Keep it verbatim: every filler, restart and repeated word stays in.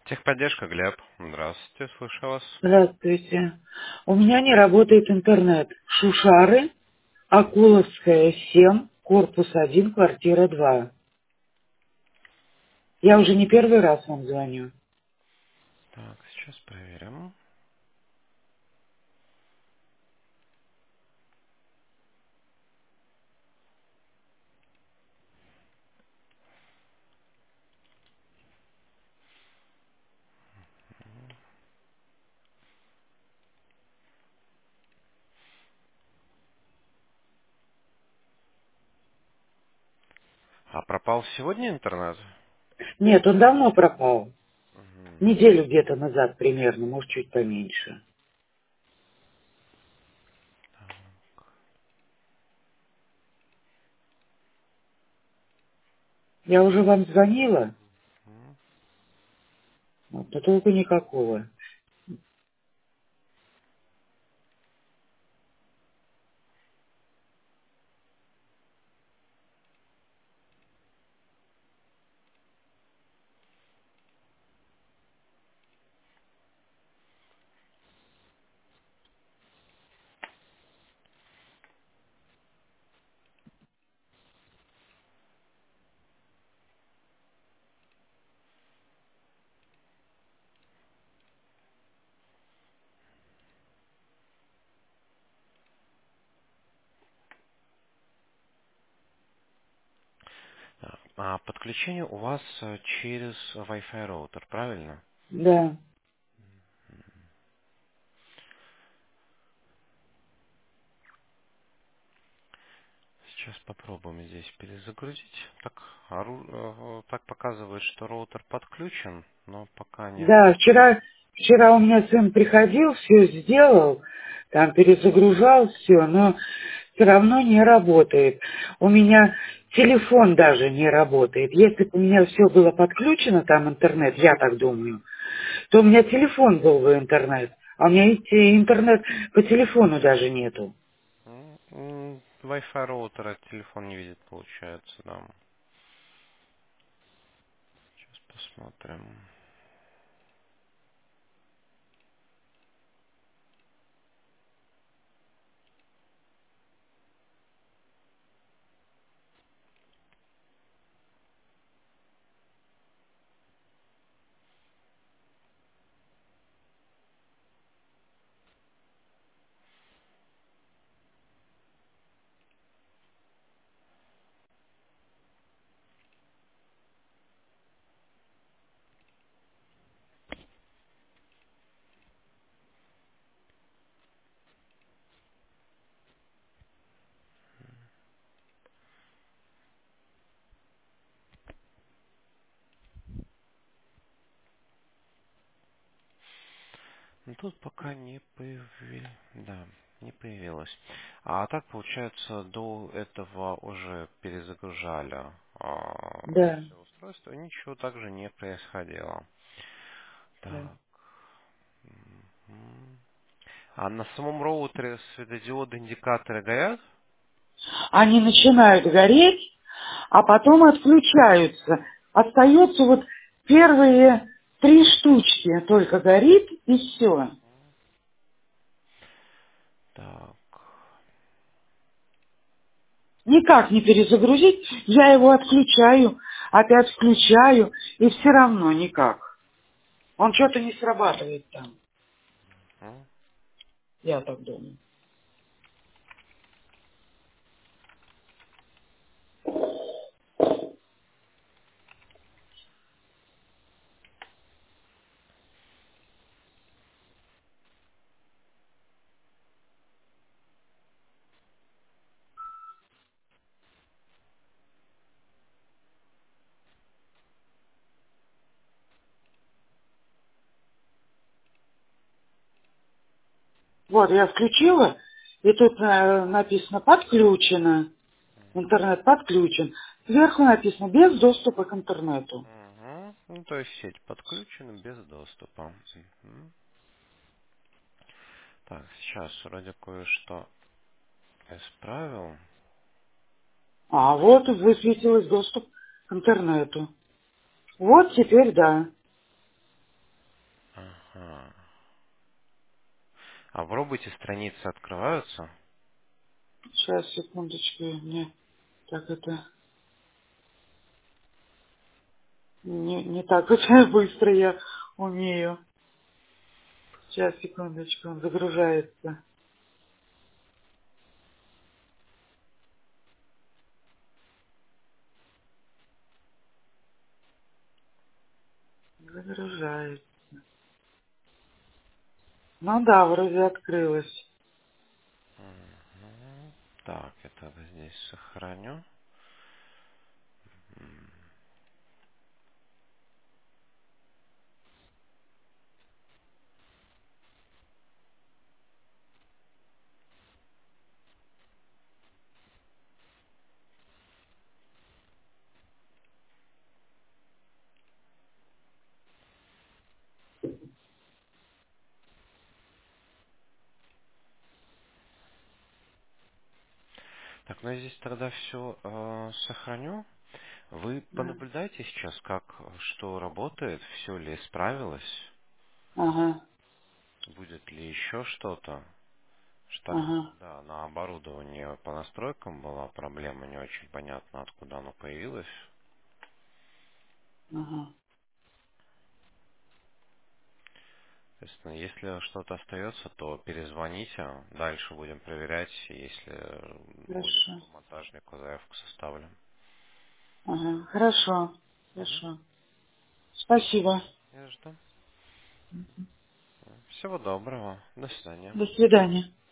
Техподдержка, Глеб. Здравствуйте, слышу вас. Здравствуйте. У меня не работает интернет. Шушары, Акуловская, семь, корпус один, квартира два. Я уже не первый раз вам звоню. Так, сейчас проверим. А пропал сегодня интернет? Нет, он давно пропал. Мгм. Неделю где-то назад примерно, может, чуть поменьше. Я уже вам звонила, М. вот, но толку никакого. Так, а подключение у вас э, через Wi-Fi роутер, правильно? Да, Сейчас попробуем здесь перезагрузить. Так, ору- э, так показывает, что роутер подключен, но пока не... да, вчера, вчера у меня сын приходил, все сделал, там перезагружал все, но все равно не работает. У меня телефон даже не работает. Если бы у меня все было подключено, там интернет, я так думаю, то у меня телефон был бы интернет. А у меня и те- интернет по телефону даже нету. М, м, Wi-Fi роутера телефон не видит, получается, да. Сейчас посмотрим. Ну, тут пока не появилось. Да, не появилось. А так, получается, до этого уже перезагружали а, Да, все устройство, и ничего также не происходило. да. Так. Мгм. А на самом роутере светодиоды индикаторы горят? Они начинают гореть, а потом отключаются. Остается вот первые три штучки только горит, и все. Так. Никак не перезагрузить, я его отключаю, опять включаю, и все равно никак. Он что-то не срабатывает там, М. я так думаю. Вот, я включила, и тут э, написано «подключено», интернет подключен. Сверху написано «без доступа к интернету». Мгм. Ну, то есть сеть подключена без доступа. Мгм. Так, сейчас вроде кое-что исправил. А вот высветилось доступ к интернету. Вот теперь да. А пробуйте, страницы открываются. Сейчас, секундочку, мне так это не, не так очень быстро я умею. Сейчас, секундочку, он загружается. Загружается. Ну да, вроде открылось. Мгм. Так, это вот здесь сохраню. М. Так, ну я здесь тогда все сохраню. Вы Да. понаблюдайте сейчас, как что работает, все ли исправилось, Ага, будет ли еще что-то. Что там, ага, да, на оборудовании по настройкам была проблема, не очень понятно, откуда оно появилось. ага. Соответственно, если что-то остается, то перезвоните, дальше будем проверять, если будет, Хорошо. то монтажнику заявку составлю. Ага, хорошо. Угу. Хорошо. Спасибо. Я жду. Всего доброго. До свидания. До свидания.